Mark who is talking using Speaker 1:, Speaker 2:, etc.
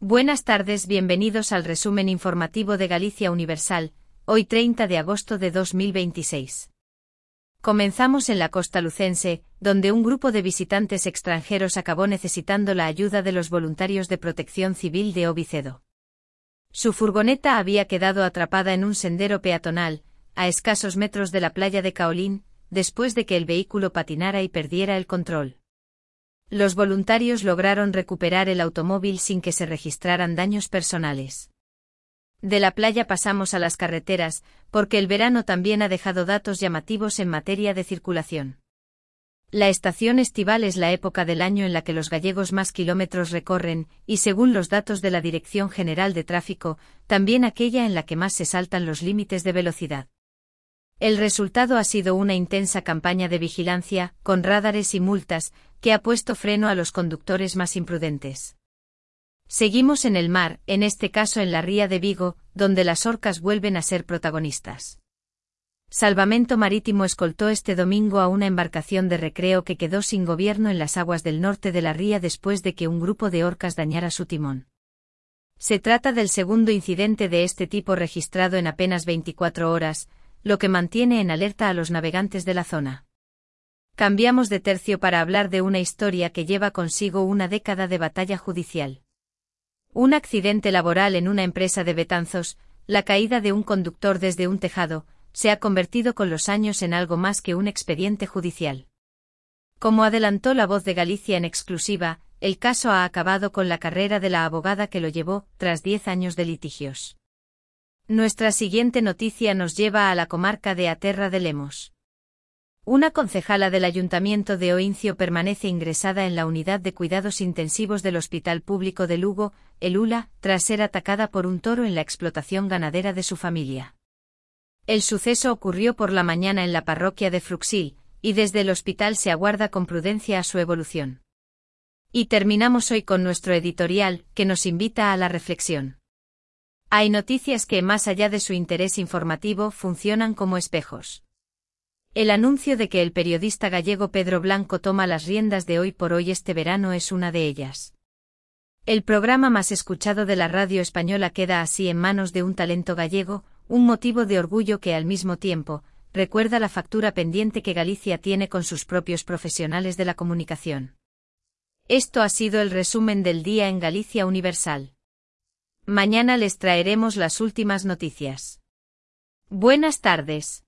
Speaker 1: Buenas tardes, bienvenidos al resumen informativo de Galicia Universal, hoy 30 de agosto de 2026. Comenzamos en la costa lucense, donde un grupo de visitantes extranjeros acabó necesitando la ayuda de los voluntarios de Protección Civil de Ovicedo. Su furgoneta había quedado atrapada en un sendero peatonal, a escasos metros de la playa de Caolín, después de que el vehículo patinara y perdiera el control. Los voluntarios lograron recuperar el automóvil sin que se registraran daños personales. De la playa pasamos a las carreteras, porque el verano también ha dejado datos llamativos en materia de circulación. La estación estival es la época del año en la que los gallegos más kilómetros recorren, y según los datos de la Dirección General de Tráfico, también aquella en la que más se saltan los límites de velocidad. El resultado ha sido una intensa campaña de vigilancia, con radares y multas, que ha puesto freno a los conductores más imprudentes. Seguimos en el mar, en este caso en la ría de Vigo, donde las orcas vuelven a ser protagonistas. Salvamento Marítimo escoltó este domingo a una embarcación de recreo que quedó sin gobierno en las aguas del norte de la ría después de que un grupo de orcas dañara su timón. Se trata del segundo incidente de este tipo registrado en apenas 24 horas, lo que mantiene en alerta a los navegantes de la zona. Cambiamos de tercio para hablar de una historia que lleva consigo una década de batalla judicial. Un accidente laboral en una empresa de Betanzos, la caída de un conductor desde un tejado, se ha convertido con los años en algo más que un expediente judicial. Como adelantó La Voz de Galicia en exclusiva, el caso ha acabado con la carrera de la abogada que lo llevó, tras 10 años de litigios. Nuestra siguiente noticia nos lleva a la comarca de A Terra de Lemos. Una concejala del Ayuntamiento de Oincio permanece ingresada en la unidad de cuidados intensivos del Hospital Público de Lugo, el ULA, tras ser atacada por un toro en la explotación ganadera de su familia. El suceso ocurrió por la mañana en la parroquia de Fruxil, y desde el hospital se aguarda con prudencia a su evolución. Y terminamos hoy con nuestro editorial, que nos invita a la reflexión. Hay noticias que, más allá de su interés informativo, funcionan como espejos. El anuncio de que el periodista gallego Pedro Blanco toma las riendas de Hoy por Hoy este verano es una de ellas. El programa más escuchado de la radio española queda así en manos de un talento gallego, un motivo de orgullo que al mismo tiempo, recuerda la factura pendiente que Galicia tiene con sus propios profesionales de la comunicación. Esto ha sido el resumen del día en Galicia Universal. Mañana les traeremos las últimas noticias. Buenas tardes.